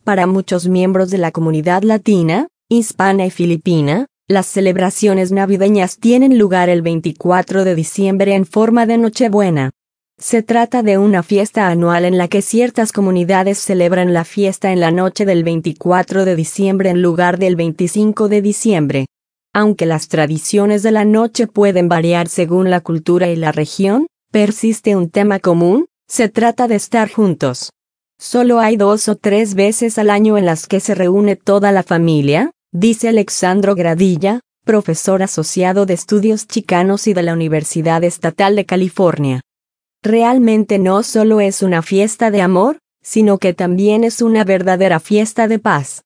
Para muchos miembros de la comunidad latina, hispana y filipina, las celebraciones navideñas tienen lugar el 24 de diciembre en forma de Nochebuena. Se trata de una fiesta anual en la que ciertas comunidades celebran la fiesta en la noche del 24 de diciembre en lugar del 25 de diciembre. Aunque las tradiciones de la noche pueden variar según la cultura y la región, persiste un tema común: se trata de estar juntos. Solo hay 2 o 3 veces al año en las que se reúne toda la familia, dice Alexandro Gradilla, profesor asociado de estudios chicanos y de la Universidad Estatal de California. Realmente no solo es una fiesta de amor, sino que también es una verdadera fiesta de paz.